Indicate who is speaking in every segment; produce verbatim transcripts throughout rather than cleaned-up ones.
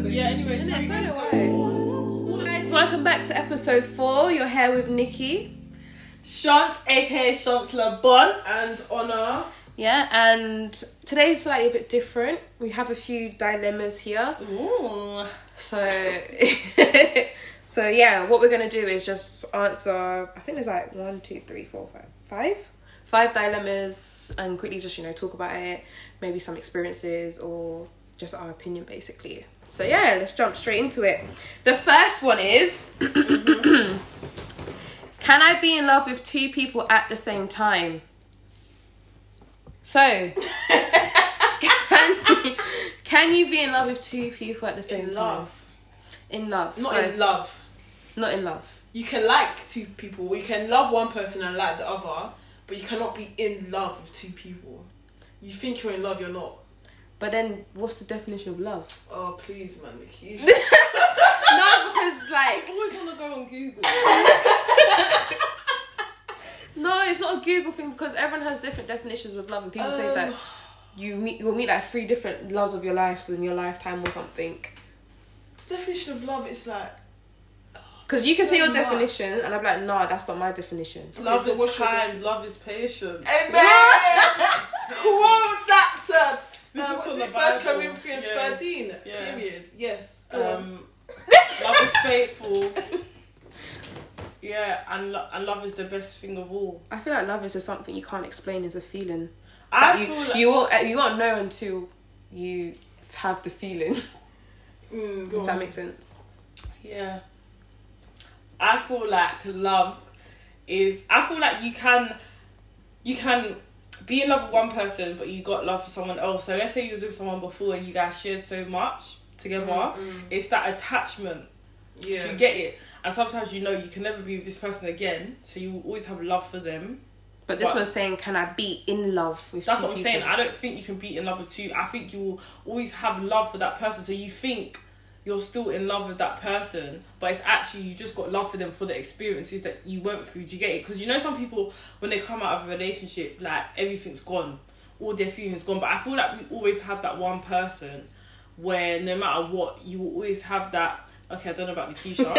Speaker 1: Yeah, anyway.
Speaker 2: Isn't it? So do I. Guys, welcome back to episode four. You're here with Nikki.
Speaker 1: Shant, aka Shant LeBon. And Honor.
Speaker 2: Yeah, and today's slightly a bit different. We have a few dilemmas here.
Speaker 1: Ooh.
Speaker 2: So, so yeah, what we're going to do is just answer, I think there's like one, two, three, four, five, five? Five dilemmas and quickly just, you know, talk about it. Maybe some experiences or just our opinion, basically. So yeah, let's jump straight into it. The first one is, can I be in love with two people at the same time? So, can, can you be in love with two people at the same
Speaker 1: in
Speaker 2: time?
Speaker 1: Love.
Speaker 2: In love.
Speaker 1: Not
Speaker 2: so,
Speaker 1: in love.
Speaker 2: Not in love.
Speaker 1: You can like two people. You can love one person and like the other, but you cannot be in love with two people. You think you're in love, you're not.
Speaker 2: But then, what's the definition of love?
Speaker 1: Oh, please, man. Nikki.
Speaker 2: No, because like...
Speaker 1: I always want to go on Google.
Speaker 2: No, it's not a Google thing because everyone has different definitions of love, and people um, say that you meet you'll meet like three different loves of your lives in your lifetime or something.
Speaker 1: The definition of love is like
Speaker 2: because you can
Speaker 1: so
Speaker 2: say your
Speaker 1: much.
Speaker 2: definition, and I'm like, nah, that's not my definition.
Speaker 3: Love
Speaker 1: okay, so
Speaker 3: is kind, love is patient.
Speaker 1: Amen. Quote that, sir.
Speaker 3: This
Speaker 1: uh,
Speaker 3: is
Speaker 1: what's
Speaker 3: from
Speaker 1: it?
Speaker 3: the
Speaker 1: First
Speaker 3: Bible.
Speaker 1: Corinthians
Speaker 3: Yeah.
Speaker 1: thirteen.
Speaker 3: Yeah.
Speaker 1: Period. Yes. Go on.
Speaker 3: Um, love is faithful. Yeah, and lo- and love is the best thing of all.
Speaker 2: I feel like love is just something you can't explain as a feeling.
Speaker 3: I
Speaker 2: you,
Speaker 3: feel like
Speaker 2: you won't you won't know until you have the feeling.
Speaker 1: Mm,
Speaker 2: If that makes sense.
Speaker 3: yeah. I feel like love is. I feel like you can, you can be in love with one person, but you got love for someone else. So let's say you was with someone before and you guys shared so much together.
Speaker 1: Mm, mm.
Speaker 3: It's that attachment.
Speaker 1: Yeah.
Speaker 3: Do you get it? And sometimes you know you can never be with this person again, so you will always have love for them.
Speaker 2: But this
Speaker 3: But-
Speaker 2: one's saying, can I be in love with
Speaker 3: That's
Speaker 2: two
Speaker 3: what I'm
Speaker 2: people?
Speaker 3: saying. I don't think you can be in love with two. I think you will always have love for that person. So you think you're still in love with that person, but it's actually you just got love for them for the experiences that you went through. Do you get it? Because you know some people, when they come out of a relationship, like everything's gone. All their feelings gone. But I feel like we always have that one person where no matter what, you will always have that. Okay, I don't know about Nikisha.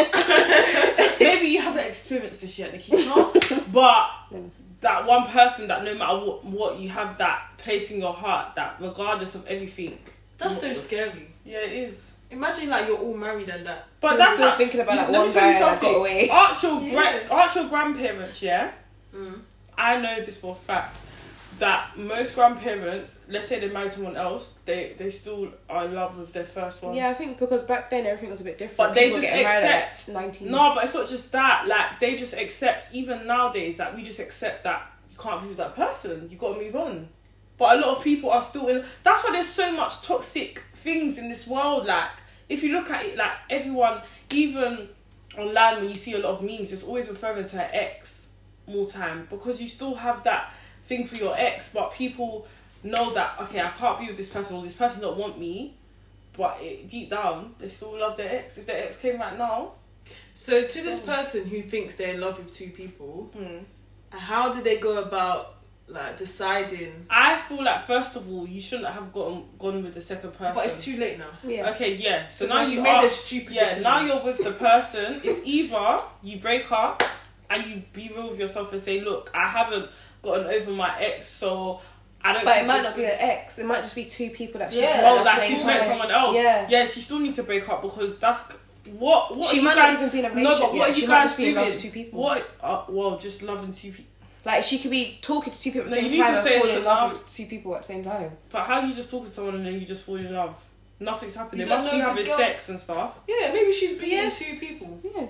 Speaker 3: Maybe you haven't experienced this yet, Nikisha. But that one person that no matter what, what you have that place in your heart that regardless of everything.
Speaker 1: That's so
Speaker 3: you-
Speaker 1: scary.
Speaker 3: Yeah, it is.
Speaker 1: Imagine like you're all married and that.
Speaker 3: But
Speaker 2: I'm
Speaker 3: that's
Speaker 2: still
Speaker 3: not-
Speaker 2: thinking about
Speaker 3: you-
Speaker 2: that
Speaker 3: let me
Speaker 2: one
Speaker 3: tell you
Speaker 2: guy that got
Speaker 3: something.
Speaker 2: away.
Speaker 3: Ask your, gra-
Speaker 1: Yeah.
Speaker 3: ask your grandparents, yeah?
Speaker 1: Mm.
Speaker 3: I know this for a fact. That most grandparents, let's say they marry someone else, they, they still are in love with their first one.
Speaker 2: Yeah, I think because back then everything was a bit different.
Speaker 3: But they
Speaker 2: People
Speaker 3: just
Speaker 2: getting married at,
Speaker 3: accept-
Speaker 2: like, nineteen.
Speaker 3: No, but it's not just that. Like, they just accept, even nowadays, that we just accept that you can't be with that person. You got to move on. But a lot of people are still in... That's why there's so much toxic things in this world. Like, if you look at it, like, everyone, even online when you see a lot of memes, it's always referring to her ex more time. Because you still have that thing for your ex, but people know that, okay, I can't be with this person or this person don't want me. But it, deep down, they still love their ex. If their ex came right now...
Speaker 1: So to this person who thinks they're in love with two people,
Speaker 3: Hmm.
Speaker 1: how do they go about like deciding?
Speaker 3: I feel like first of all, you shouldn't have gone gone with the second person.
Speaker 1: But it's too late now.
Speaker 2: Yeah.
Speaker 3: Okay, yeah. So now
Speaker 1: Because
Speaker 3: you
Speaker 1: you made
Speaker 3: are,
Speaker 1: a stupid
Speaker 3: yeah.
Speaker 1: decision.
Speaker 3: Now you're with the person. It's either you break up and you be real with yourself and say, look, I haven't gotten over my ex, so I don't.
Speaker 2: But
Speaker 3: think
Speaker 2: it might
Speaker 3: this
Speaker 2: not be
Speaker 3: is-
Speaker 2: an ex. It might just be two people that she's
Speaker 1: Yeah.
Speaker 2: met
Speaker 3: Oh,
Speaker 2: at the
Speaker 3: that
Speaker 2: same
Speaker 3: she's met
Speaker 2: time.
Speaker 3: someone else.
Speaker 2: Yeah.
Speaker 3: Yeah, she still needs to break up because that's what. What
Speaker 2: She
Speaker 3: are you
Speaker 2: might
Speaker 3: guys,
Speaker 2: not even be in a
Speaker 3: No,
Speaker 2: relationship
Speaker 3: but what
Speaker 2: yet.
Speaker 3: are
Speaker 2: She
Speaker 3: you
Speaker 2: might
Speaker 3: guys
Speaker 2: just be in love
Speaker 3: doing?
Speaker 2: with two people.
Speaker 3: What? Uh, well, just loving two people.
Speaker 2: Like, she could be talking to two people at the
Speaker 3: No,
Speaker 2: same
Speaker 3: you need
Speaker 2: time
Speaker 3: to
Speaker 2: and
Speaker 3: say
Speaker 2: fall
Speaker 3: it's
Speaker 2: in love
Speaker 3: love.
Speaker 2: with two people at the same time.
Speaker 3: But how you just talk to someone and then you just fall in love? Nothing's happening.
Speaker 1: You
Speaker 3: They
Speaker 1: don't
Speaker 3: must be
Speaker 1: know the
Speaker 3: having
Speaker 1: girl.
Speaker 3: sex and stuff,
Speaker 1: Yeah, maybe she's being
Speaker 2: Yes.
Speaker 1: two people.
Speaker 2: Yeah.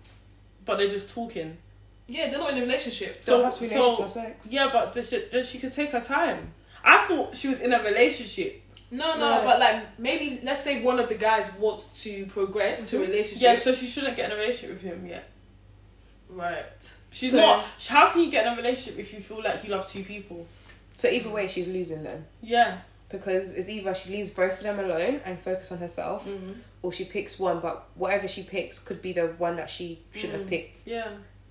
Speaker 3: but they're just talking.
Speaker 1: Yeah, they're not in a relationship.
Speaker 2: So,
Speaker 3: So-
Speaker 2: have to be
Speaker 3: so-
Speaker 2: relationship to have sex.
Speaker 3: Yeah, but this, then she could take her time. I thought she was in a relationship.
Speaker 1: No, no,
Speaker 2: No.
Speaker 1: but like maybe let's say one of the guys wants to progress to a relationship.
Speaker 3: Yeah, so she shouldn't get in a relationship with him yet.
Speaker 1: right.
Speaker 3: She's
Speaker 2: So-
Speaker 3: not. How can you get in a relationship if you feel like you love two people?
Speaker 2: So either way, she's losing then.
Speaker 3: Yeah.
Speaker 2: Because it's either she leaves both of them alone and focus on herself,
Speaker 3: Mm-hmm.
Speaker 2: or she picks one, but whatever she picks could be the one that she should have
Speaker 3: Mm.
Speaker 2: picked.
Speaker 3: Yeah.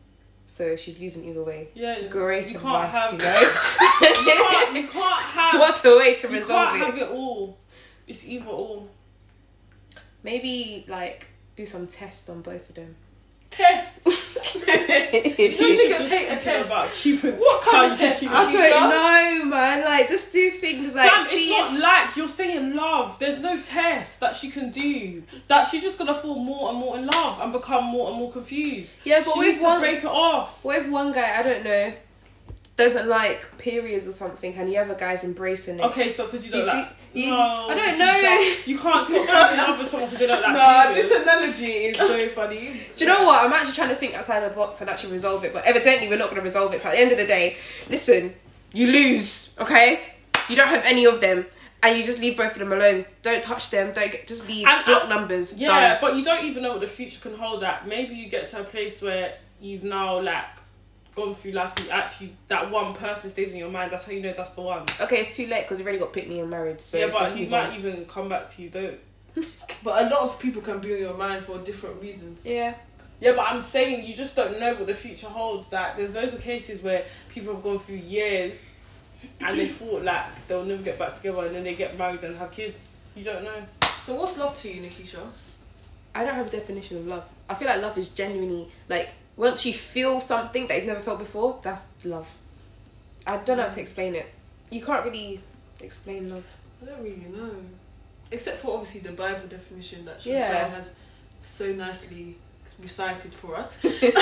Speaker 2: So she's losing either way.
Speaker 3: Yeah.
Speaker 2: Great
Speaker 3: You can't
Speaker 2: advice,
Speaker 3: have.
Speaker 2: you know?
Speaker 3: you, can't, you can't have.
Speaker 2: What a way to
Speaker 3: you
Speaker 2: resolve
Speaker 3: can't
Speaker 2: it.
Speaker 3: have it all. It's either or.
Speaker 2: maybe like do some tests on both of them.
Speaker 1: Test.
Speaker 3: You
Speaker 1: You niggas hate a test.
Speaker 3: About keeping,
Speaker 1: What kind of test?
Speaker 2: I don't know, man. Like, just do things like.
Speaker 3: Fam,
Speaker 2: see
Speaker 3: it's not like you're saying love. There's no test that she can do. That she's just gonna fall more and more in love and become more and more confused.
Speaker 2: Yeah, but
Speaker 3: she
Speaker 2: with
Speaker 3: needs
Speaker 2: one,
Speaker 3: to break it off.
Speaker 2: what if one guy, I don't know, doesn't like periods or something, and the other guy's embracing it?
Speaker 3: Okay, so because you don't
Speaker 2: You
Speaker 3: like.
Speaker 2: see- you
Speaker 3: no,
Speaker 2: just- I don't know.
Speaker 3: You can't stop falling in love with someone because they don't like.
Speaker 1: Nah,
Speaker 3: periods.
Speaker 1: this analogy is so funny.
Speaker 2: Do you know what? I'm actually trying to think outside the box and actually resolve it, but evidently we're not going to resolve it. So at the end of the day, listen, you lose, okay? You don't have any of them, and you just leave both of them alone. Don't touch them. Don't get, just leave
Speaker 3: And-
Speaker 2: block
Speaker 3: and-
Speaker 2: numbers.
Speaker 3: Yeah,
Speaker 2: Done.
Speaker 3: but you don't even know what the future can hold. That maybe you get to a place where you've now like gone through life and you actually that one person stays in your mind. That's how you know that's the one.
Speaker 2: Okay, it's too late because you already got Pitney and married. So
Speaker 3: yeah, but
Speaker 2: let's
Speaker 3: he
Speaker 2: move
Speaker 3: might
Speaker 2: on.
Speaker 3: even come back to you. Don't.
Speaker 1: But a lot of people can be on your mind for different reasons.
Speaker 2: Yeah.
Speaker 3: Yeah, but I'm saying you just don't know what the future holds. Like, there's loads of cases where people have gone through years and they thought like they'll never get back together, and then they get married and have kids. You don't know.
Speaker 1: So what's love to you, Nikisha?
Speaker 2: I don't have a definition of love. I feel like love is genuinely like once you feel something that you've never felt before, that's love. I don't know how to explain it. You can't really explain love.
Speaker 1: I don't really know. Except for obviously the Bible definition that Chantel
Speaker 2: Yeah.
Speaker 1: has so nicely recited for us.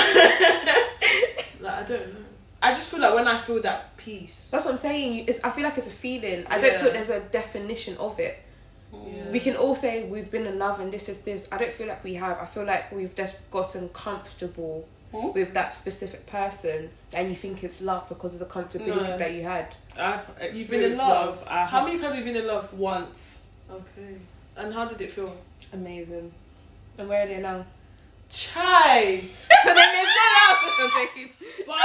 Speaker 1: Like, I don't know. I just feel like when I feel that peace.
Speaker 2: That's what I'm saying. You- It's, I feel like it's a feeling. I
Speaker 1: Yeah.
Speaker 2: don't feel there's a definition of it.
Speaker 1: Yeah.
Speaker 2: We can all say we've been in love and this is this. I don't feel like we have. I feel like we've just gotten comfortable
Speaker 3: Hmm?
Speaker 2: with that specific person, and you think it's love because of the comfortability
Speaker 3: No.
Speaker 2: that you had.
Speaker 3: I've
Speaker 1: You've been in
Speaker 3: experienced
Speaker 1: love.
Speaker 3: I
Speaker 1: How
Speaker 3: have
Speaker 1: many times have you been in love?
Speaker 3: once.
Speaker 1: Okay. And how did it feel?
Speaker 3: Amazing.
Speaker 2: And where are they now?
Speaker 1: Chai!
Speaker 2: So then there's no love. I'm joking.
Speaker 3: But,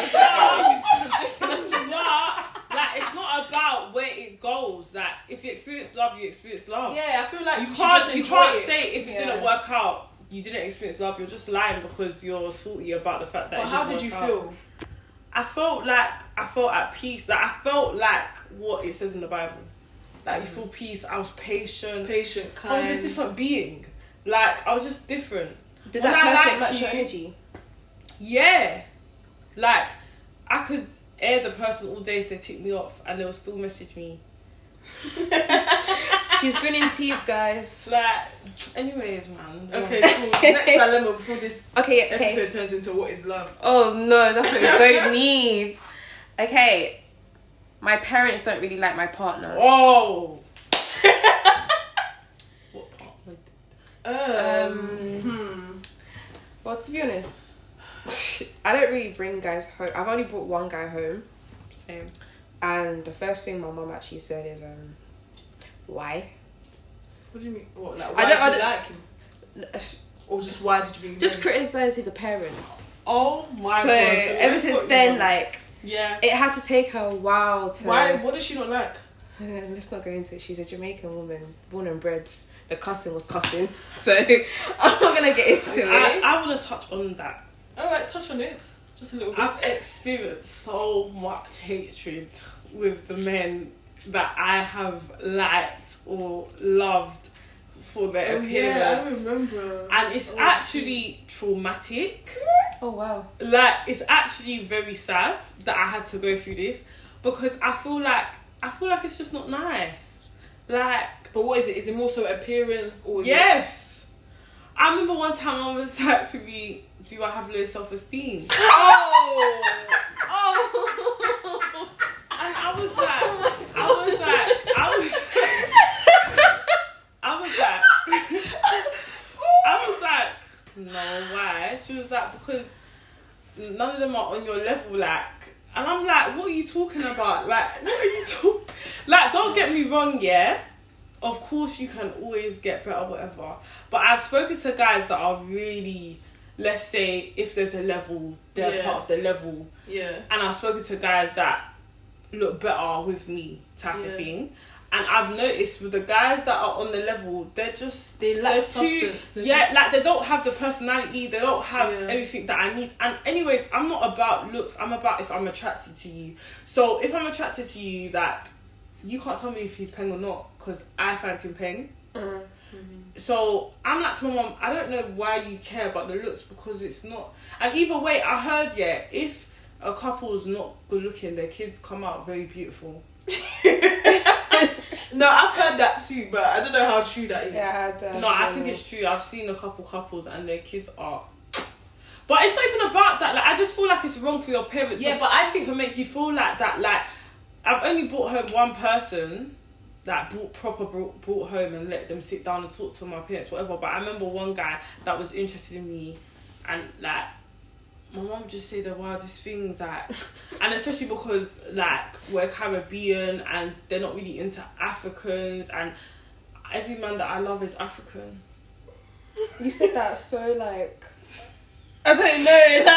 Speaker 3: but, but like it's not about where it goes. Like if you experience love, you experience love.
Speaker 1: Yeah, I feel like
Speaker 3: You
Speaker 1: you, should
Speaker 3: can't
Speaker 1: just
Speaker 3: you
Speaker 1: enjoy
Speaker 3: can't
Speaker 1: it.
Speaker 3: say if it
Speaker 2: Yeah.
Speaker 3: didn't work out, you didn't experience love. You're just lying because you're salty about the fact that.
Speaker 1: But
Speaker 3: it
Speaker 1: how
Speaker 3: didn't
Speaker 1: did you
Speaker 3: work out.
Speaker 1: feel?
Speaker 3: I felt like I felt at peace. Like I felt like what it says in the Bible. Like you feel peace. I was patient.
Speaker 1: Patient, kind.
Speaker 3: I was a different being. Like I was just different.
Speaker 2: Did
Speaker 3: When
Speaker 2: that
Speaker 3: I
Speaker 2: person
Speaker 3: like
Speaker 2: match your
Speaker 3: you-
Speaker 2: energy?
Speaker 3: Yeah. Like I could air the person all day if they tick me off and they'll still message me.
Speaker 2: She's grinning teeth, guys.
Speaker 3: Like anyways, man.
Speaker 1: Okay, cool. Next dilemma before this
Speaker 2: Okay, okay.
Speaker 1: episode turns into what is love.
Speaker 2: Oh no, that's what we don't need. Okay. My parents don't really like my partner.
Speaker 3: Whoa. What part?
Speaker 1: Um,
Speaker 2: Um,
Speaker 1: hmm.
Speaker 2: Well, to be honest, I don't really bring guys home. I've only brought one guy home,
Speaker 3: Same.
Speaker 2: and the first thing my mum actually said is, um, "Why?"
Speaker 1: What do you mean? What, like,
Speaker 2: I
Speaker 1: why
Speaker 2: don't-
Speaker 1: did
Speaker 2: I
Speaker 1: you
Speaker 2: don't-
Speaker 1: like him? Or just why did you bring him
Speaker 2: Just
Speaker 1: home?
Speaker 2: criticize his appearance.
Speaker 3: Oh my
Speaker 2: so
Speaker 3: god.
Speaker 2: ever
Speaker 3: That's
Speaker 2: since
Speaker 3: what you
Speaker 2: then,
Speaker 3: want.
Speaker 2: like
Speaker 3: Yeah.
Speaker 2: it had to take her a while to.
Speaker 1: Why? What does she not like?
Speaker 2: Uh, let's not go into it. She's a Jamaican woman, born and bred. The cussing was cussing, so I'm not gonna get into
Speaker 3: I,
Speaker 2: it.
Speaker 3: I want to touch on that.
Speaker 1: Alright, touch on it. Just a little bit.
Speaker 3: I've experienced so much hatred with the men that I have liked or loved for their
Speaker 1: Oh, yeah, I
Speaker 3: appearance.
Speaker 1: remember.
Speaker 3: And it's
Speaker 1: Oh,
Speaker 3: actually traumatic.
Speaker 2: Oh wow.
Speaker 3: Like, it's actually very sad that I had to go through this because I feel like I feel like it's just not nice. Like,
Speaker 1: But what is it? Is it more so appearance or is
Speaker 3: yes. I remember one time I was like to me, do I have low self-esteem?
Speaker 1: it... Oh! Oh!
Speaker 3: And I was like, I was like, I was I was like, I was like, no, why? She was like, because none of them are on your level, like. And I'm like, what are you talking about? Like, what are you talking? Like, don't get me wrong, yeah. Of course, you can always get better, whatever. But I've spoken to guys that are really, let's say, if there's a level, they're
Speaker 1: Yeah.
Speaker 3: part of the level.
Speaker 1: Yeah.
Speaker 3: And I've spoken to guys that look better with me, type
Speaker 1: Yeah.
Speaker 3: of thing. And I've noticed with the guys that are on the level, they're just
Speaker 1: They lack
Speaker 3: they're
Speaker 1: substance. They're
Speaker 3: yeah,
Speaker 1: just-
Speaker 3: like they don't have the personality, they don't have
Speaker 1: Yeah.
Speaker 3: everything that I need. And anyways, I'm not about looks, I'm about if I'm attracted to you. So if I'm attracted to you, that you can't tell me if he's peng or not, because I find him peng.
Speaker 2: Mm.
Speaker 3: Mm-hmm. So I'm like to my mum, I don't know why you care about the looks, because it's not. And either way, I heard, yeah, if a couple's not good looking, their kids come out very beautiful.
Speaker 1: No, I've heard that too, but I don't know how true that is.
Speaker 2: Yeah, I don't
Speaker 3: No, I
Speaker 2: know.
Speaker 3: think it's true. I've seen a couple couples and their kids are. But it's not even about that. Like, I just feel like it's wrong for your parents.
Speaker 1: Yeah,
Speaker 3: to,
Speaker 1: but I think
Speaker 3: to make you feel like that. Like, I've only brought home one person that brought proper brought, brought home and let them sit down and talk to my parents, whatever. But I remember one guy that was interested in me, and like, my mum just said the wildest things, like, and especially because like we're Caribbean and they're not really into Africans, and every man that I love is African.
Speaker 2: You said that so like.
Speaker 1: I don't know,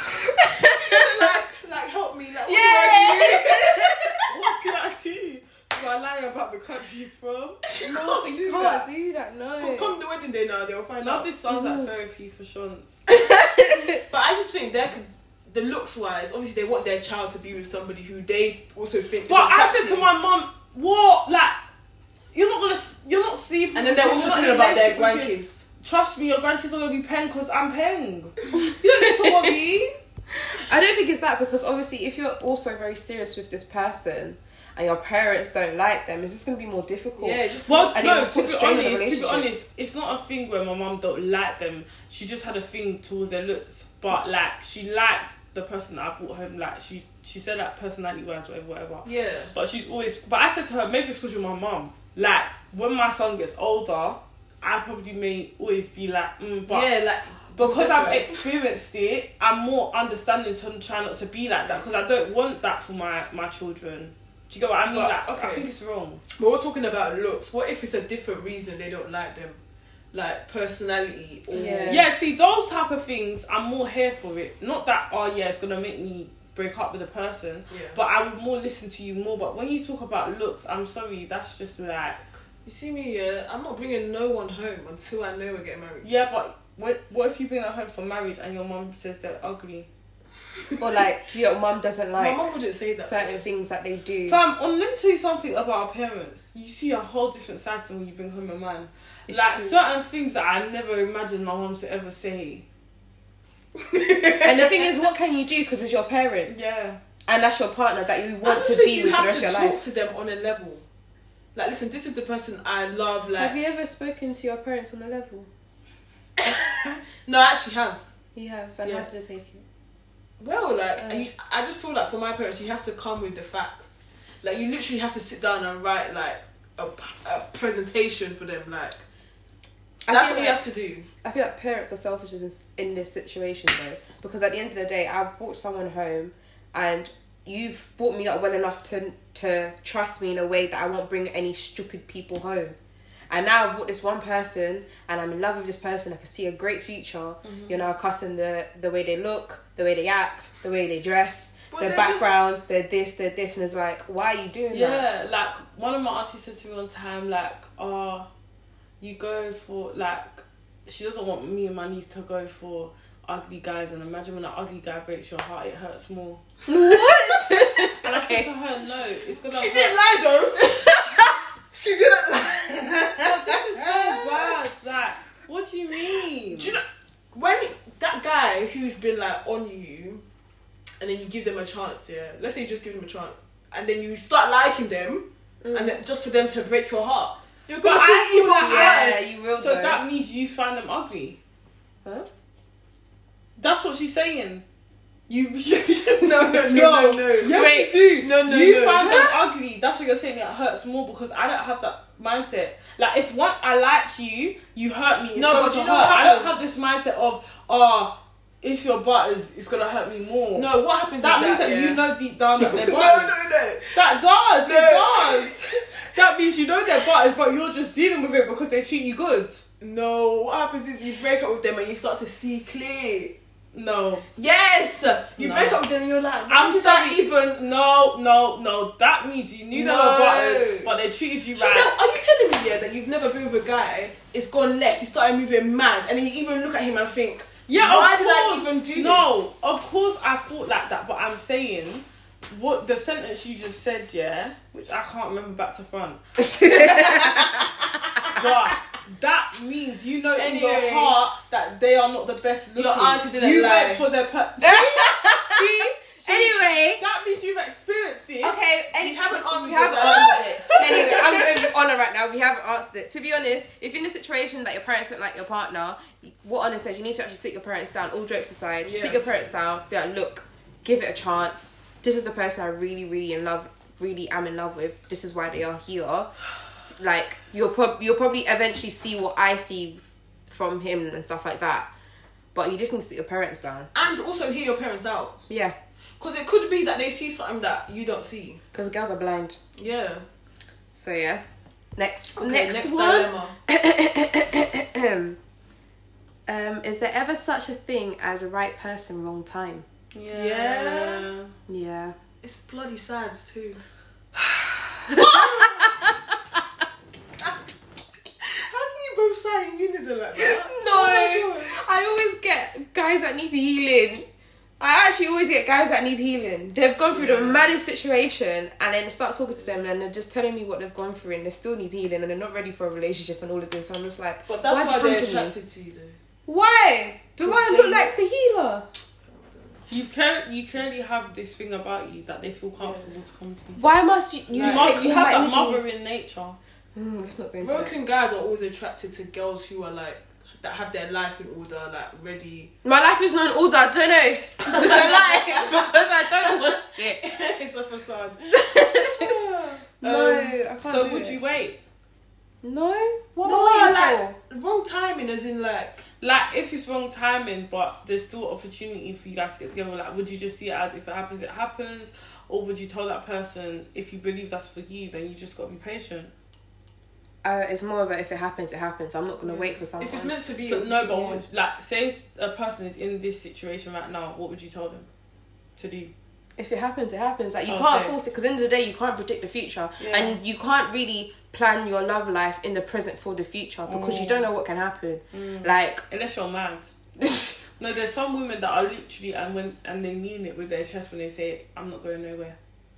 Speaker 1: like, like, like, help me, like, what
Speaker 3: Yeah.
Speaker 1: do I
Speaker 3: What did I do? Do I lie about the country he's from?
Speaker 1: do? You
Speaker 2: No,
Speaker 1: can't
Speaker 2: you
Speaker 1: do
Speaker 2: can't
Speaker 1: that.
Speaker 2: do that. No.
Speaker 1: Because come the wedding day now, they'll find
Speaker 3: Now
Speaker 1: out.
Speaker 3: this sounds like therapy for Shants.
Speaker 1: But I just think they could, the looks wise, obviously they want their child to be with somebody who they also think is
Speaker 3: But I said
Speaker 1: attractive.
Speaker 3: to my mum, what? Like, you're not gonna, you're not sleeping.
Speaker 1: And then they're
Speaker 3: you're
Speaker 1: also
Speaker 3: not in
Speaker 1: thinking
Speaker 3: a
Speaker 1: about their
Speaker 3: relationship with your-
Speaker 1: grandkids.
Speaker 3: Trust me, your grandkids are gonna be paying because I'm paying. You don't need to worry.
Speaker 2: I don't think it's that, because obviously if you're also very serious with this person and your parents don't like them, it's just going to be more difficult.
Speaker 1: Yeah, just
Speaker 3: Well,
Speaker 2: And
Speaker 3: no,
Speaker 2: it
Speaker 3: to
Speaker 2: puts
Speaker 3: be
Speaker 2: strain on the
Speaker 3: honest, to be
Speaker 2: relationship.
Speaker 3: honest, it's not a thing where my mum don't like them. She just had a thing towards their looks, but like she liked the person that I brought home. Like she's she said that personality wise, whatever, whatever.
Speaker 1: yeah.
Speaker 3: But she's always. But I said to her, maybe it's because you're my mum. Like when my son gets older, I probably may always be like, mm, but
Speaker 1: Yeah, like,
Speaker 3: because I've
Speaker 1: different.
Speaker 3: experienced it, I'm more understanding to try not to be like that, because I don't want that for my, my children. Do you get what I mean?
Speaker 1: But,
Speaker 3: like,
Speaker 1: okay.
Speaker 3: I think it's wrong.
Speaker 1: But we're talking about looks. What if it's a different reason they don't like them? Like personality or...
Speaker 2: Yeah.
Speaker 3: Yeah, see, those type of things, I'm more here for it. Not that, oh yeah, it's going to make me break up with a person,
Speaker 1: Yeah.
Speaker 3: but I would more listen to you more. But when you talk about looks, I'm sorry, that's just like...
Speaker 1: You see me, yeah? I'm not bringing no one home until I know we're getting married.
Speaker 3: Yeah, but what, what if you bring her home for marriage and your mum says they're ugly?
Speaker 2: Or like your mum doesn't
Speaker 1: My
Speaker 2: like
Speaker 1: mum wouldn't say that.
Speaker 2: certain things that they do.
Speaker 3: Fam, um, let me tell you something about our parents. You see a whole different side to them when you bring home a man.
Speaker 2: It's
Speaker 3: like
Speaker 2: true.
Speaker 3: certain things that I never imagined my mum to ever say.
Speaker 2: And the thing is, what can you do? Because it's your parents.
Speaker 3: Yeah.
Speaker 2: And that's your partner that you
Speaker 1: I
Speaker 2: want
Speaker 1: just
Speaker 2: to
Speaker 1: think
Speaker 2: be
Speaker 1: you
Speaker 2: with the
Speaker 1: have
Speaker 2: rest
Speaker 1: to
Speaker 2: of your
Speaker 1: talk
Speaker 2: life.
Speaker 1: to them on a level. Like, listen, this is the person I love. Like,
Speaker 2: Have you ever spoken to your parents on a level?
Speaker 1: no, I actually have.
Speaker 2: You have. And
Speaker 1: Yeah.
Speaker 2: how did they take it?
Speaker 1: Well, like,
Speaker 2: Uh.
Speaker 1: you, I just feel like for my parents, you have to come with the facts. Like, you literally have to sit down and write like a, a presentation for them. Like,
Speaker 2: I
Speaker 1: that's
Speaker 2: feel
Speaker 1: what you
Speaker 2: like-
Speaker 1: have to do.
Speaker 2: I feel like parents are selfish in, in this situation though, because at the end of the day, I've brought someone home, and you've brought me up well enough to to trust me in a way that I won't bring any stupid people home. And now I've brought this one person, and I'm in love with this person. I can see a great future.
Speaker 1: Mm-hmm.
Speaker 2: You know, cussing the the way they look, the way they act, the way they dress,
Speaker 1: But
Speaker 2: the
Speaker 1: they're
Speaker 2: background, they're this, they're this, and it's like, why are you doing that?
Speaker 3: Yeah, like one of my aunties said to me one time, like, oh, you go for, like, she doesn't want me and my niece to go for ugly guys, and imagine when an ugly guy breaks your heart, it hurts more.
Speaker 2: What?
Speaker 3: And I
Speaker 2: Okay.
Speaker 3: said to her, no, it's gonna
Speaker 1: She
Speaker 3: hurt.
Speaker 1: didn't lie though. She didn't lie.
Speaker 3: But this is so bad. Like, what do you mean?
Speaker 1: Do you know when that guy who's been like on you, and then you give them a chance? Yeah, let's say you just give them a chance, and then you start liking them,
Speaker 2: Mm.
Speaker 1: and then just for them to break your heart, you're
Speaker 3: But
Speaker 1: gonna
Speaker 3: I
Speaker 1: feel
Speaker 3: feel
Speaker 1: even
Speaker 3: like
Speaker 2: Yeah,
Speaker 1: worse.
Speaker 2: you will.
Speaker 3: So
Speaker 2: though.
Speaker 3: that means you find them ugly.
Speaker 2: Huh?
Speaker 3: That's what she's saying.
Speaker 1: You no no no
Speaker 3: No.
Speaker 1: no no.
Speaker 3: Yes,
Speaker 2: Wait.
Speaker 3: you do.
Speaker 1: No, no,
Speaker 3: you
Speaker 1: no.
Speaker 3: find them ugly. That's what you're saying. It hurts more because I don't have that mindset. Like, if once I like you, you hurt me. It's
Speaker 1: No,
Speaker 3: going
Speaker 1: but
Speaker 3: to
Speaker 1: you know
Speaker 3: hurt.
Speaker 1: what
Speaker 3: I don't have
Speaker 1: happens?
Speaker 3: this mindset of, oh, if your butt is, it's gonna hurt me more.
Speaker 1: No, what happens
Speaker 3: that
Speaker 1: is
Speaker 3: means
Speaker 1: that,
Speaker 3: that
Speaker 1: yeah.
Speaker 3: you know deep down that their
Speaker 1: no
Speaker 3: butt.
Speaker 1: no
Speaker 3: is.
Speaker 1: no.
Speaker 3: That does.
Speaker 1: No.
Speaker 3: It does. That means you know their butt is, but you're just dealing with it because they treat you good.
Speaker 1: No, what happens is you break up with them and you start to see clear.
Speaker 3: No.
Speaker 1: Yes, you
Speaker 3: No.
Speaker 1: break up with them and you're like,
Speaker 3: I'm
Speaker 1: I'm did
Speaker 3: sorry.
Speaker 1: that even?
Speaker 3: No, no, no. That means you knew they
Speaker 1: No.
Speaker 3: were butters, but they treated you
Speaker 1: She
Speaker 3: right.
Speaker 1: said, are you telling me yeah that you've never been with a guy? It's gone left. He started moving mad, and then you even look at him and think,
Speaker 3: Yeah,
Speaker 1: why
Speaker 3: of
Speaker 1: did I
Speaker 3: course.
Speaker 1: even do this?
Speaker 3: No, of course I thought like that, but I'm saying what the sentence you just said, yeah, which I can't remember back to front. But that means you know in
Speaker 1: Anyway.
Speaker 3: your heart that they are not the best looking.
Speaker 1: Your auntie didn't
Speaker 3: You
Speaker 1: lie.
Speaker 3: went for their per- See? See?
Speaker 2: Anyway.
Speaker 3: That means you've experienced it.
Speaker 2: Okay,
Speaker 1: And you haven't answered
Speaker 2: we
Speaker 1: your
Speaker 2: haven't
Speaker 1: dilemma.
Speaker 2: answered it. Anyway, I'm going to be honest right now. We haven't answered it. To be honest, if you're in a situation that your parents don't like your partner, what Honor says, you need to actually sit your parents down. All jokes aside,
Speaker 1: Yeah.
Speaker 2: sit your parents down. Be like, look, give it a chance. This is the person I really, really in love, really am in love with. This is why they are here. S- Like you'll prob- you'll probably eventually see what I see from him and stuff like that. But you just need to sit your parents down.
Speaker 1: And also hear your parents out.
Speaker 2: Yeah,
Speaker 1: Because it could be that they see something that you don't see.
Speaker 2: because girls are blind.
Speaker 1: Yeah.
Speaker 2: So yeah. Next,
Speaker 1: Okay,
Speaker 2: next,
Speaker 1: next
Speaker 2: one.
Speaker 1: dilemma.
Speaker 2: um, is there ever such a thing as a right person, wrong time?
Speaker 3: Yeah.
Speaker 1: Yeah.
Speaker 2: Yeah.
Speaker 1: It's bloody sad too. How can you both sigh in unison like that?
Speaker 2: No,
Speaker 1: Oh my God.
Speaker 2: I always get guys that need healing. I actually always get guys that need healing. They've gone through the maddest situation and then I start talking to them and they're just telling me what they've gone through and they still need healing and they're not ready for a relationship and all of this. So I'm just like,
Speaker 1: But that's
Speaker 2: why'd
Speaker 1: why
Speaker 2: you come
Speaker 1: they're
Speaker 2: to me?
Speaker 1: attracted to you though.
Speaker 2: Why? Do I
Speaker 1: They-
Speaker 2: look like the healer?
Speaker 3: You can you clearly have this thing about you that they feel comfortable to come to you.
Speaker 2: Why must you, you
Speaker 3: You,
Speaker 1: Like,
Speaker 2: take
Speaker 3: you
Speaker 2: all
Speaker 3: have
Speaker 2: my
Speaker 3: that
Speaker 2: energy?
Speaker 3: mother in nature.
Speaker 2: Mm, let's not go into that.
Speaker 1: Broken guys are always attracted to girls who are like that have their life in order, like ready.
Speaker 2: My life is not in order, I don't know. It's a lie because I don't want it.
Speaker 1: It's a facade.
Speaker 2: No,
Speaker 1: Um,
Speaker 2: I can't
Speaker 3: So
Speaker 2: do
Speaker 3: would
Speaker 2: it.
Speaker 3: you wait?
Speaker 2: No? What
Speaker 1: No,
Speaker 2: am I waiting
Speaker 1: like wrong timing, as in like
Speaker 3: Like if it's wrong timing, but there's still opportunity for you guys to get together. Like, would you just see it as if it happens, it happens, or would you tell that person if you believe that's for you, then you just gotta be patient?
Speaker 2: for? Uh, it's more of a if it happens, it happens. I'm not gonna
Speaker 1: Yeah.
Speaker 2: wait for someone.
Speaker 1: if it's meant to be.
Speaker 3: So no, but
Speaker 2: Yeah.
Speaker 3: would, like, say a person is in this situation right now, what would you tell them to do?
Speaker 2: If it happens, it happens. Like you
Speaker 3: Okay.
Speaker 2: can't force it because end of the day you can't predict the future,
Speaker 3: Yeah.
Speaker 2: and you can't really plan your love life in the present for the future because you don't know what can happen.
Speaker 3: Mm.
Speaker 2: Like,
Speaker 3: Unless you're mad. No, there's some women that are literally and when and they mean it with their chest when they say, "I'm not going nowhere."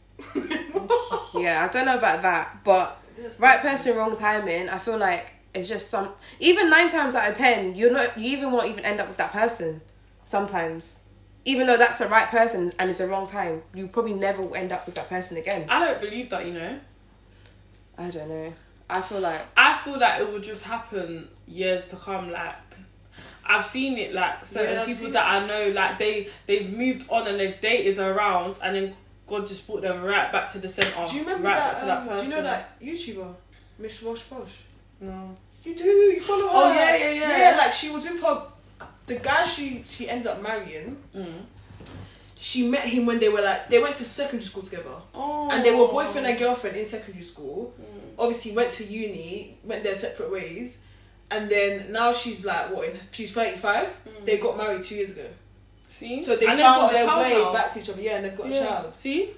Speaker 2: yeah, I don't know about that, but
Speaker 1: Yes.
Speaker 2: right person, wrong timing. I feel like it's just some. Even nine times out of ten, you're not. You even won't even end up with that person. Sometimes, even though that's the right person and it's the wrong time, you probably never will end up with that person again.
Speaker 3: I don't believe that, you know.
Speaker 2: I don't know. I feel like
Speaker 3: I feel that it will just happen years to come. Like I've seen it, like certain
Speaker 1: Yeah, I've
Speaker 3: people
Speaker 1: seen
Speaker 3: that I know, like they they've moved on and they've dated around, and then God just brought them right back to the center.
Speaker 1: Do you remember
Speaker 3: right
Speaker 1: that?
Speaker 3: back to that
Speaker 1: Um, do
Speaker 3: person?
Speaker 1: you know that YouTuber, Miss Rosh Posh?
Speaker 3: No.
Speaker 1: You do. You follow her.
Speaker 3: Oh, yeah, yeah, yeah.
Speaker 1: Yeah, like she was with her. The guy she she ended up marrying.
Speaker 3: Mm.
Speaker 1: She met him when they were like they went to secondary school together,
Speaker 3: Oh.
Speaker 1: and they were boyfriend and girlfriend in secondary school.
Speaker 3: Mm.
Speaker 1: Obviously, went to uni, went their separate ways, and then now she's like what? In, she's thirty-five.
Speaker 3: Mm.
Speaker 1: They got married two years ago,
Speaker 3: See.
Speaker 1: so they
Speaker 3: And they've got
Speaker 1: found
Speaker 3: a
Speaker 1: their
Speaker 3: child
Speaker 1: way
Speaker 3: now.
Speaker 1: back to each other. Yeah, and they've got
Speaker 3: Yeah.
Speaker 1: a child.
Speaker 3: See.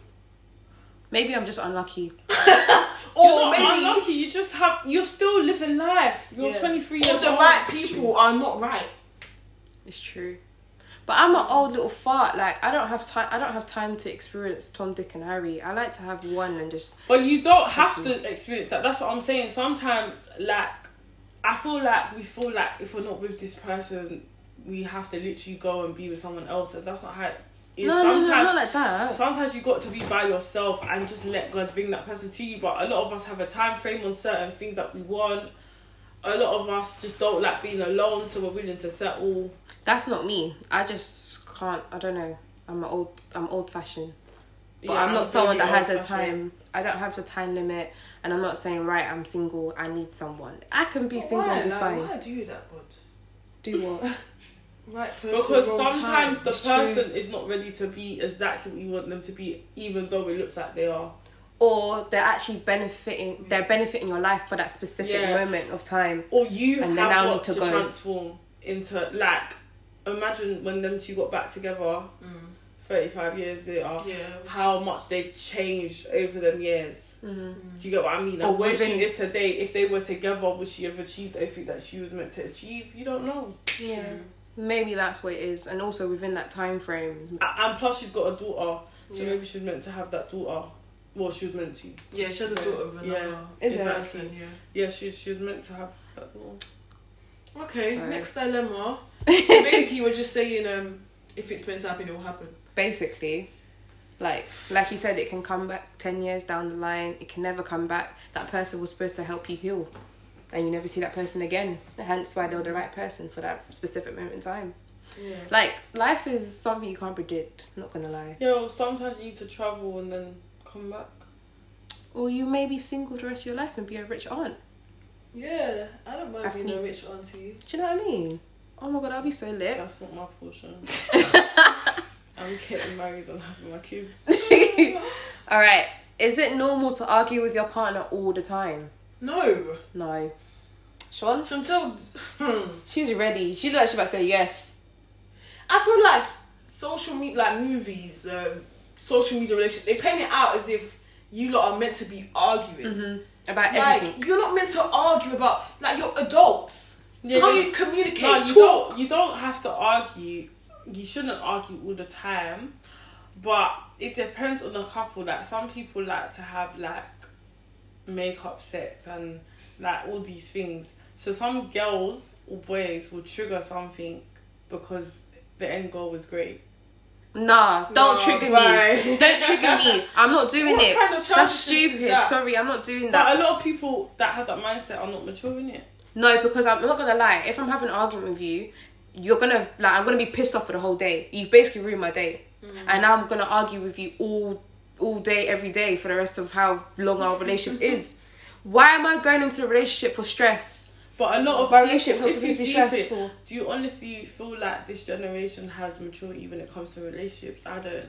Speaker 2: maybe I'm just unlucky.
Speaker 1: Or
Speaker 3: You're not
Speaker 1: maybe
Speaker 3: unlucky. You just have. You're still living life. You're
Speaker 1: Yeah.
Speaker 3: twenty-three
Speaker 1: or
Speaker 3: years
Speaker 1: the
Speaker 3: old.
Speaker 1: right people are not right.
Speaker 2: It's true. But I'm an old little fart. Like I don't have time. I don't have time to experience Tom, Dick, and Harry. I like to have one and just.
Speaker 3: But you don't have to experience that. That's what I'm saying. Sometimes, like, I feel like we feel like if we're not with this person, we have to literally go and be with someone else. And that's not how it is.
Speaker 2: No, no, no,
Speaker 3: sometimes,
Speaker 2: not like that.
Speaker 3: sometimes you got to be by yourself and just let God bring that person to you. But a lot of us have a time frame on certain things that we want. A lot of us just don't like being alone, so we're willing to settle.
Speaker 2: That's not me. I just can't. I don't know. I'm an old. I'm old fashioned. But
Speaker 3: Yeah,
Speaker 2: I'm not someone
Speaker 3: really
Speaker 2: that has a
Speaker 3: old-fashioned.
Speaker 2: time. I don't have the time limit, and I'm not saying right. I'm single. I need someone. I can be single
Speaker 1: Why?
Speaker 2: and be
Speaker 1: Like,
Speaker 2: fine.
Speaker 1: why do that, God?
Speaker 2: Do what?
Speaker 1: Right person.
Speaker 3: Because
Speaker 1: wrong
Speaker 3: sometimes
Speaker 1: time.
Speaker 3: the
Speaker 1: It's true.
Speaker 3: person is not ready to be exactly what you want them to be, even though it looks like they are.
Speaker 2: Or they're actually benefiting. They're benefiting your life for that specific
Speaker 3: Yeah.
Speaker 2: moment of time.
Speaker 3: Or you
Speaker 2: And
Speaker 3: have
Speaker 2: they now
Speaker 3: got
Speaker 2: need to
Speaker 3: to,
Speaker 2: go.
Speaker 3: transform into, like, imagine when them two got back together
Speaker 1: Mm.
Speaker 3: thirty-five years later,
Speaker 1: Yeah.
Speaker 3: how much they've changed over them years.
Speaker 2: Mm-hmm.
Speaker 3: Do you get what I mean?
Speaker 2: Or
Speaker 3: And where
Speaker 2: within-
Speaker 3: she is today, if they were together, would she have achieved everything that she was meant to achieve? You don't know.
Speaker 2: Yeah. Maybe that's what it is, and also within that time frame.
Speaker 3: A- And plus, she's got a daughter, so
Speaker 1: Yeah.
Speaker 3: maybe she's meant to have that daughter. Well, she was meant to.
Speaker 1: Yeah, she has a daughter of another
Speaker 3: Yeah.
Speaker 2: Is it?
Speaker 1: person. Yeah.
Speaker 3: Yeah, she she was meant to have that daughter.
Speaker 1: Okay,
Speaker 2: So-
Speaker 1: next dilemma. So basically, we're just saying um, if it's meant to happen, it will happen.
Speaker 2: Basically, like like you said, it can come back ten years down the line. It can never come back. That person was supposed to help you heal, and you never see that person again. Hence why they were the right person for that specific moment in time.
Speaker 1: Yeah.
Speaker 2: Like, life is something you can't predict, not gonna lie.
Speaker 3: Yeah, well, sometimes you need to travel and then come back.
Speaker 2: Or you may be single the rest of your life and be a rich aunt.
Speaker 1: Yeah, I don't mind
Speaker 2: That's
Speaker 1: being a
Speaker 2: me.
Speaker 1: rich auntie.
Speaker 2: Do you know what I mean? Oh my god, I'll be so lit.
Speaker 3: That's not my portion. I'm getting married and having my kids.
Speaker 2: Alright, is it normal to argue with your partner all the time?
Speaker 1: No.
Speaker 2: No. Sean?
Speaker 1: Chantel, hmm.
Speaker 2: She's ready. She looks like she's about to say yes.
Speaker 1: I feel like social media, like movies, um, social media relationships, they paint it out as if you lot are meant to be arguing.
Speaker 2: Mm-hmm. About
Speaker 1: Like,
Speaker 2: everything.
Speaker 1: you're not meant to argue about, like, you're adults.
Speaker 3: Yeah,
Speaker 1: Can't
Speaker 3: but-
Speaker 1: you communicate,
Speaker 3: No, you
Speaker 1: talk?
Speaker 3: don't. You don't have to argue. You shouldn't argue all the time, but it depends on the couple. Like, some people like to have like makeup sex and like all these things. So some girls or boys will trigger something because the end goal was great.
Speaker 2: Nah, don't
Speaker 1: No,
Speaker 2: trigger
Speaker 1: bye.
Speaker 2: me. Don't trigger me. I'm not doing
Speaker 1: What
Speaker 2: it.
Speaker 1: kind of
Speaker 2: That's
Speaker 1: childishness is
Speaker 2: stupid.
Speaker 1: that?
Speaker 2: Sorry, I'm not doing
Speaker 3: But
Speaker 2: that.
Speaker 3: a lot of people that have that mindset are not mature in it.
Speaker 2: No, because I'm not gonna lie. If I'm having an argument with you, you're gonna like I'm gonna be pissed off for the whole day. You've basically ruined my day, and now I'm gonna argue with you all all day, every day for the rest of how long our relationship is. Why am I going into the relationship for stress?
Speaker 3: But a lot of
Speaker 2: My
Speaker 3: people,
Speaker 2: relationship's not
Speaker 3: if
Speaker 2: supposed to
Speaker 3: you
Speaker 2: be
Speaker 3: deep it,
Speaker 2: stressful.
Speaker 3: do you honestly feel like this generation has maturity when it comes to relationships? I don't.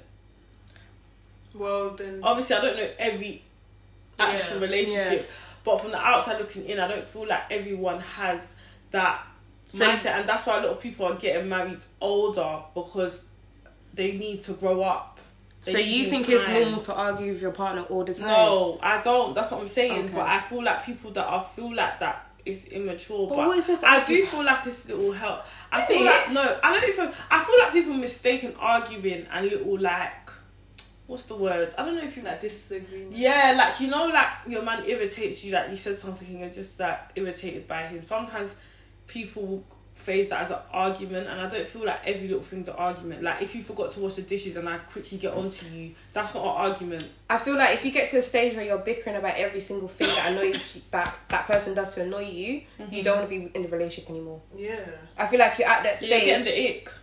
Speaker 1: Well, then...
Speaker 3: Obviously, I don't know every actual
Speaker 1: Yeah.
Speaker 3: relationship, but from the outside looking in, I don't feel like everyone has that
Speaker 2: So-
Speaker 3: mindset, and that's why a lot of people are getting married older because they need to grow up. They
Speaker 2: So
Speaker 3: need
Speaker 2: you
Speaker 3: more
Speaker 2: think it's
Speaker 3: time.
Speaker 2: normal to argue with your partner all the time?
Speaker 3: No, I don't. That's what I'm saying.
Speaker 2: Okay.
Speaker 3: But I feel like people that are feel like that is immature.
Speaker 2: But
Speaker 3: But,
Speaker 2: what is it to
Speaker 3: I
Speaker 2: argue?
Speaker 3: do feel like it's little help. I feel
Speaker 1: Really?
Speaker 3: like no. I don't even. I feel like people mistaken arguing and little like, what's the word? I don't know if you
Speaker 1: Like disagreement.
Speaker 3: yeah, like, you know, like your man irritates you, like you said something and you're just like irritated by him. Sometimes people phase that as an argument, and I don't feel like every little thing's an argument. Like, if you forgot to wash the dishes and I quickly get onto you, that's not an argument.
Speaker 2: I feel like if you get to a stage where you're bickering about every single thing that annoys that that person does to annoy you, you don't want to be in the relationship anymore.
Speaker 1: Yeah.
Speaker 2: I feel like you're at that
Speaker 3: You're
Speaker 2: stage.
Speaker 3: getting the ick.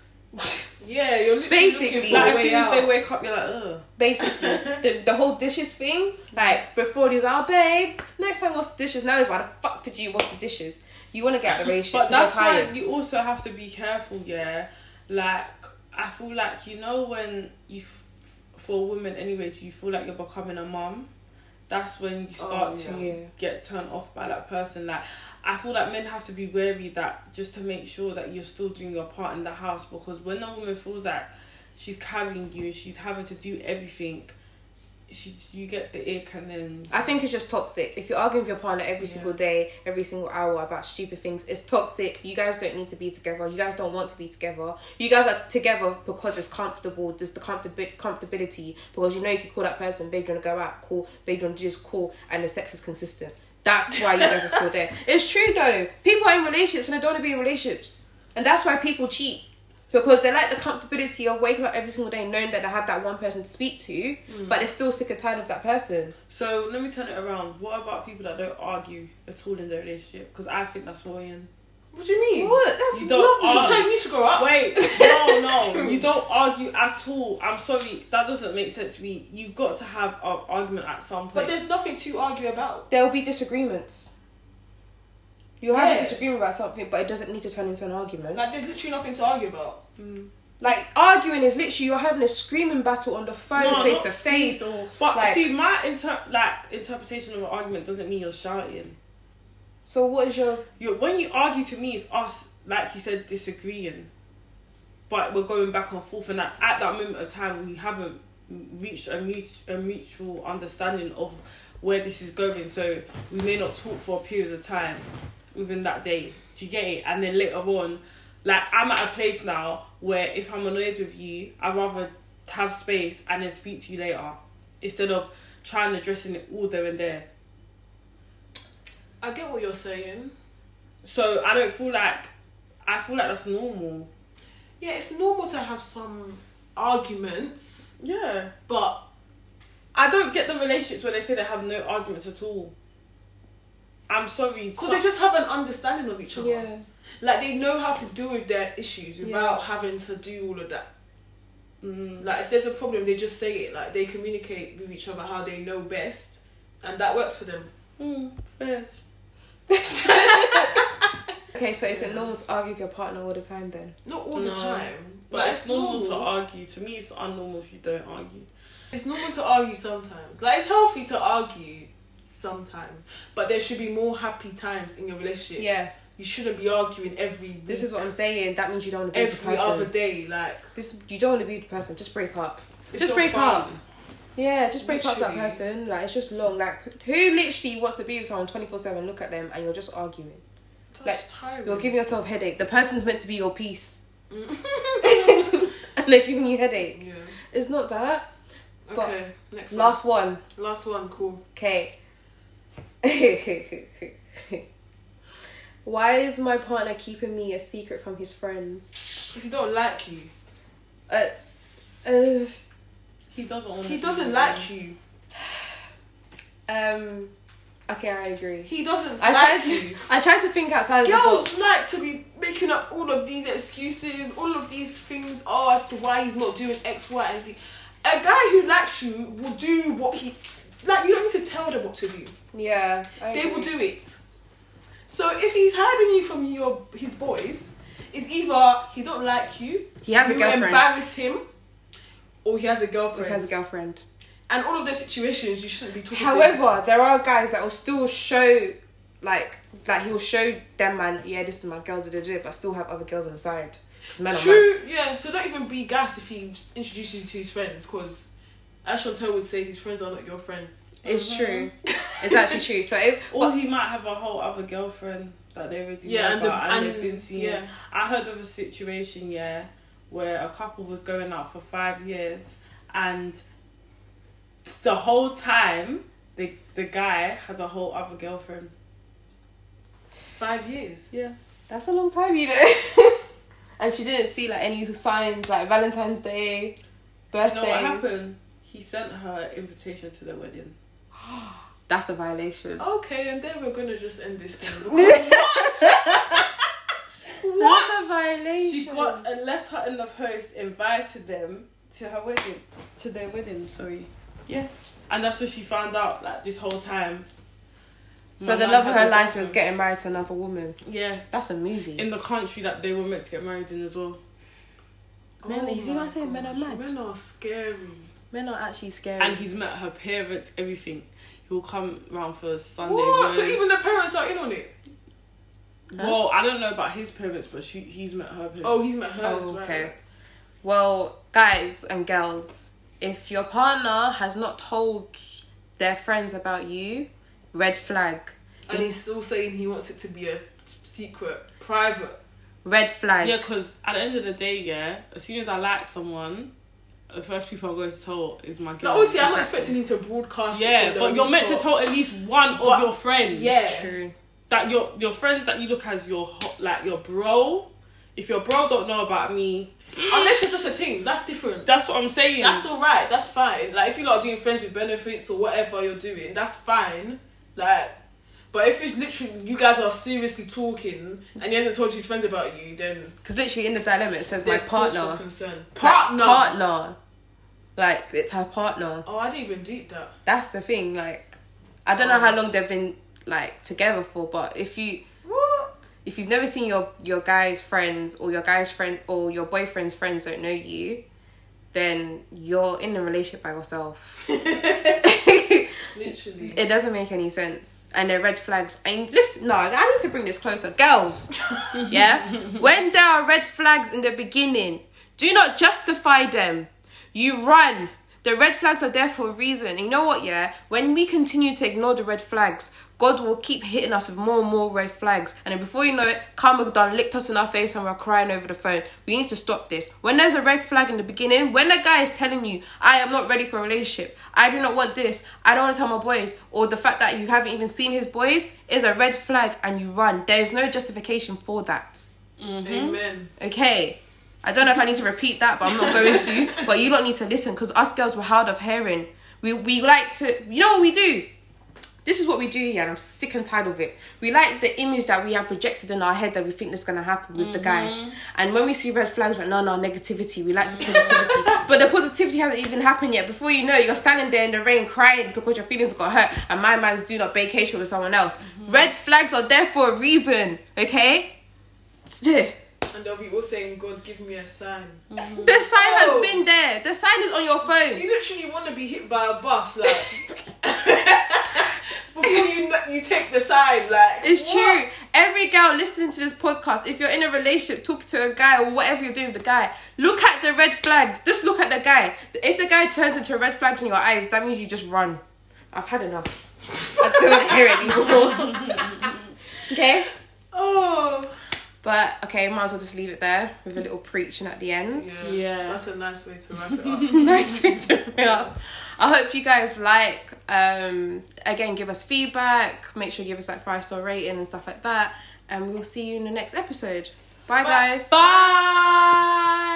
Speaker 1: Yeah, you're literally
Speaker 2: Basically,
Speaker 1: looking for
Speaker 3: Like,
Speaker 1: a
Speaker 3: as
Speaker 1: way
Speaker 3: soon as
Speaker 1: out.
Speaker 3: they wake up, you're like, ugh.
Speaker 2: Basically, the, the whole dishes thing, like, before he's oh babe, next time wash the dishes. Now is why the fuck did you wash the dishes? You want to get out of the relationship.
Speaker 3: But that's
Speaker 2: 'cause you're
Speaker 3: why
Speaker 2: tired.
Speaker 3: you also have to be careful, yeah. Like, I feel like, you know, when you, f- for women anyways, you feel like you're becoming a mum, that's when you start
Speaker 1: Oh,
Speaker 3: to
Speaker 2: yeah.
Speaker 3: get turned off by that person. Like, I feel like men have to be wary that just to make sure that you're still doing your part in the house, because when a woman feels like she's carrying you, she's having to do everything, she's you get the ick, and then
Speaker 2: I think it's just toxic. If you're arguing with your partner every
Speaker 1: Yeah.
Speaker 2: single day, every single hour about stupid things, it's toxic. You guys don't need to be together. You guys don't want to be together. You guys are together because it's comfortable. There's the comfortability, comfortability because you know you can call that person, babe, do you want to go out? Cool. Babe, do you want to do this? Cool. And the sex is consistent. That's why you guys are still there. It's true though. People are in relationships and they don't want to be in relationships. And that's why people cheat. Because they like the comfortability of waking up every single day knowing that they have that one person to speak to, but they're still sick and tired of that person.
Speaker 3: So let me turn it around. What about people that don't argue at all in their relationship? Because I think that's worrying.
Speaker 1: What do you mean?
Speaker 2: What? That's
Speaker 3: You don't
Speaker 2: lovely.
Speaker 1: So
Speaker 3: argue.
Speaker 1: tell you to grow up.
Speaker 3: Wait, no, no, you don't argue at all. I'm sorry, that doesn't make sense to me. You've got to have an argument at some point.
Speaker 1: But there's nothing to argue about.
Speaker 2: There will be disagreements. You'll have
Speaker 1: Yeah.
Speaker 2: a disagreement about something, but it doesn't need to turn into an argument. Like,
Speaker 1: Like, there's literally nothing to argue about.
Speaker 2: arguing is literally you're having a screaming battle on the phone,
Speaker 3: No,
Speaker 2: face
Speaker 3: not
Speaker 2: to face, or
Speaker 3: But
Speaker 2: like.
Speaker 3: see, my inter- like interpretation of an argument doesn't mean you're shouting.
Speaker 2: So what is your?
Speaker 3: You when you argue, to me, it's us, like you said, disagreeing. But we're going back and forth, and at, at that moment of time, we haven't reached a, mut- a mutual understanding of where this is going. So we may not talk for a period of time within that day. Do you get it? And then later on, like, I'm at a place now where if I'm annoyed with you, I'd rather have space and then speak to you later instead of trying and addressing it all there and there.
Speaker 1: I get what you're saying.
Speaker 3: So I don't feel like I feel like that's normal.
Speaker 1: Yeah, it's normal to have some arguments.
Speaker 3: Yeah,
Speaker 1: but
Speaker 3: I don't get the relationships where they say they have no arguments at all. I'm sorry,
Speaker 1: because they just have an understanding of each other.
Speaker 2: Yeah.
Speaker 1: Like they know how to deal with their issues without
Speaker 2: Yeah.
Speaker 1: having to do all of that.
Speaker 3: Mm.
Speaker 1: Like if there's a problem, they just say it. Like they communicate with each other how they know best, and that works for them.
Speaker 3: Mm, fair.
Speaker 2: Okay, so is it normal to argue with your partner all the time then?
Speaker 1: Not all the
Speaker 3: No.
Speaker 1: time,
Speaker 3: But
Speaker 1: like,
Speaker 3: it's normal to argue. To me, it's unnormal if you don't argue.
Speaker 1: It's normal to argue sometimes. Like it's healthy to argue sometimes, but there should be more happy times in your relationship.
Speaker 2: Yeah.
Speaker 1: You shouldn't be arguing every week,
Speaker 2: This is what I'm saying. That means you don't want to be with the
Speaker 1: every
Speaker 2: person.
Speaker 1: other day. Like
Speaker 2: This, you don't want to be with the person. Just break up.
Speaker 1: it's
Speaker 2: Just
Speaker 1: not
Speaker 2: break
Speaker 1: fun.
Speaker 2: up. Yeah, just break up with that
Speaker 1: Literally.
Speaker 2: person. Like, it's just long. Like, who literally wants to be with someone twenty-four seven, look at them, and you're just arguing?
Speaker 1: That's
Speaker 2: Like,
Speaker 1: tiring.
Speaker 2: You're giving yourself headache. The person's meant to be your peace.
Speaker 1: Mm.
Speaker 2: And they're giving you headache.
Speaker 1: Yeah.
Speaker 2: It's not that. But
Speaker 1: Okay. Next one.
Speaker 2: Last one.
Speaker 1: Last one. Cool.
Speaker 2: Okay. Why is my partner keeping me a secret from his friends?
Speaker 1: If he don't like you,
Speaker 2: Uh, uh,
Speaker 3: He doesn't want.
Speaker 1: he doesn't like you.
Speaker 2: um, okay, I agree.
Speaker 1: He doesn't
Speaker 2: I
Speaker 1: like
Speaker 2: tried,
Speaker 1: you.
Speaker 2: I tried to think outside of the
Speaker 1: Girls
Speaker 2: box.
Speaker 1: like to be making up all of these excuses, all of these things oh, as to why he's not doing X, Y, and Z. A guy who likes you will do what he... Like, you don't need to tell them what to do.
Speaker 2: Yeah, I
Speaker 1: They
Speaker 2: agree.
Speaker 1: will do it. So if he's hiding you from your his boys, it's either he don't like you,
Speaker 2: He has a
Speaker 1: you
Speaker 2: girlfriend.
Speaker 1: embarrass him, or he has a
Speaker 2: Or
Speaker 1: girlfriend.
Speaker 2: he has a girlfriend.
Speaker 1: And all of those situations, you shouldn't be talking to him.
Speaker 2: However, there are guys that will still show, like, like he'll show them, man, yeah, this is my girl, da, da, da, but still have other girls on the side. 'Cause men are
Speaker 1: True,
Speaker 2: mad.
Speaker 1: yeah. So don't even be gassed if he introduces you to his friends, because as Chantel would say, his friends are not your friends.
Speaker 2: It's
Speaker 3: Mhm.
Speaker 2: true. It's actually true. So if
Speaker 3: Or he might have a whole other girlfriend that they already
Speaker 1: Yeah,
Speaker 3: know
Speaker 1: and the-
Speaker 3: about and,
Speaker 1: and-
Speaker 3: they've been seeing.
Speaker 1: yeah.
Speaker 3: I heard of a situation, yeah, where a couple was going out for five years, and the whole time the the guy has a whole other girlfriend.
Speaker 1: Five years.
Speaker 3: Yeah.
Speaker 2: that's a long time, you know. And she didn't see like any signs like Valentine's Day,
Speaker 3: You
Speaker 2: birthdays.
Speaker 3: know what happened? He sent her an invitation to the wedding.
Speaker 2: That's a violation.
Speaker 1: Okay, and then we're gonna just end this thing. Because what?
Speaker 2: That's a violation.
Speaker 3: She got a letter in the post, invited them to her wedding, to their wedding. Sorry, yeah, and that's what she found out. Like this whole time.
Speaker 2: So
Speaker 3: My
Speaker 2: the
Speaker 3: man
Speaker 2: love of
Speaker 3: had
Speaker 2: her
Speaker 3: a
Speaker 2: life
Speaker 3: girlfriend.
Speaker 2: was getting married to another woman.
Speaker 3: Yeah,
Speaker 2: That's a movie.
Speaker 3: in the country that they were meant to get married in as well.
Speaker 2: Men- you see what
Speaker 1: my
Speaker 2: I'm saying? Men are
Speaker 1: gosh,
Speaker 2: mad.
Speaker 1: Men are scary.
Speaker 2: Men are actually scary.
Speaker 3: And he's met her parents, everything. He'll come round for Sunday.
Speaker 1: What? So
Speaker 3: roast.
Speaker 1: even the parents are in on it.
Speaker 3: Well, I don't know about his parents, but she he's met her parents.
Speaker 1: Oh, he's met hers.
Speaker 2: Oh,
Speaker 1: right,
Speaker 2: okay.
Speaker 1: right.
Speaker 2: Well, guys and girls, if your partner has not told their friends about you, red flag.
Speaker 1: And he's still saying he wants it to be a secret, private.
Speaker 2: Red flag.
Speaker 3: Yeah, because at the end of the day, yeah, as soon as I like someone, the first people I'm going to tell is my girl.
Speaker 1: Like, obviously, I'm not
Speaker 3: Exactly.
Speaker 1: expecting him to broadcast. it
Speaker 3: Yeah,
Speaker 1: from the
Speaker 3: but you're meant to
Speaker 1: rooftops.
Speaker 3: tell at least one
Speaker 1: But-
Speaker 3: of your friends.
Speaker 1: Yeah.
Speaker 2: True.
Speaker 3: That your your friends that you look as your ho- like your bro. If your bro don't know about me,
Speaker 1: Unless you're just a team, that's different.
Speaker 3: that's what I'm saying.
Speaker 1: That's alright, that's fine. Like, if you're not doing friends with benefits or whatever you're doing, that's fine. Like, but if it's literally, you guys are seriously talking and he hasn't told you his friends about you, then
Speaker 2: Because literally in the dilemma it says my
Speaker 1: there's cause for
Speaker 2: partner.
Speaker 1: concern.
Speaker 2: Like,
Speaker 1: Partner!
Speaker 2: partner. Like, it's her partner.
Speaker 1: Oh, I didn't even deep that.
Speaker 2: That's the thing. Like, I don't know how long they've been, like, together for, but if you...
Speaker 1: What?
Speaker 2: If you've never seen your, your guy's friends or your guy's friend or your boyfriend's friends don't know you, then you're in a relationship by yourself.
Speaker 1: Literally.
Speaker 2: It doesn't make any sense. And the red flags. And listen, no, I need to bring this closer. Girls, yeah? When there are red flags in the beginning, do not justify them. You run. The red flags are there for a reason. And you know what, yeah? When we continue to ignore the red flags, God will keep hitting us with more and more red flags. And then before you know it, karma done licked us in our face and we're crying over the phone. We need to stop this. When there's a red flag in the beginning, when a guy is telling you, I am not ready for a relationship, I do not want this, I don't want to tell my boys, or the fact that you haven't even seen his boys, is a red flag and you run. There is no justification for that.
Speaker 3: Mm-hmm.
Speaker 1: Amen.
Speaker 2: Okay. I don't know if I need to repeat that, but I'm not going to. But you don't need to listen, because us girls were hard of hearing. We we like to, you know what we do? This is what we do here, and I'm sick and tired of it. We like the image that we have projected in our head that we think is going to happen with mm-hmm. the guy. And when we see red flags, we're like, no, no, negativity. We like the positivity. But the positivity hasn't even happened yet. Before you know, you're standing there in the rain crying because your feelings got hurt, and my man's doing a vacation with someone else. Mm-hmm. Red flags are there for a reason, okay? Still.
Speaker 1: And they'll be all saying, God, give me a sign.
Speaker 2: Mm-hmm. The sign oh. has been there. The sign is on your phone.
Speaker 1: You literally want to be hit by a bus, like... before you you take the sign, like...
Speaker 2: It's
Speaker 1: what?
Speaker 2: true. Every girl listening to this podcast, if you're in a relationship, talking to a guy or whatever you're doing with the guy, look at the red flags. Just look at the guy. If the guy turns into red flags in your eyes, that means you just run. I've had enough. I don't want to hear it anymore. Okay?
Speaker 1: Oh...
Speaker 2: But, okay, might as well just leave it there with a little preaching at the end.
Speaker 1: Yeah,
Speaker 3: yeah.
Speaker 1: That's a nice way to wrap it up.
Speaker 2: Nice way to wrap it up. I hope you guys like, um, again, give us feedback. Make sure you give us like five star rating and stuff like that. And we'll see you in the next episode. Bye, Bye. guys.
Speaker 3: Bye.